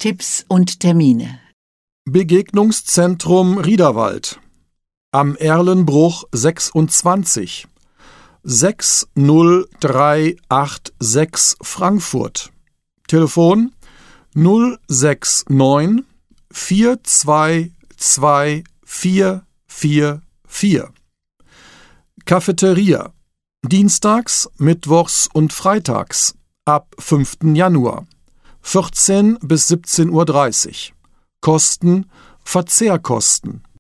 Verkehrstipps und Termine. Begegnungszentrum Riederwald. Am Erlenbruch 26. 60386 Frankfurt. Telefon 069 422 444. Cafeteria. Dienstags, Mittwochs und Freitags ab 5. Januar. 14 bis 17:30 Uhr. Kosten: Verzehrkosten.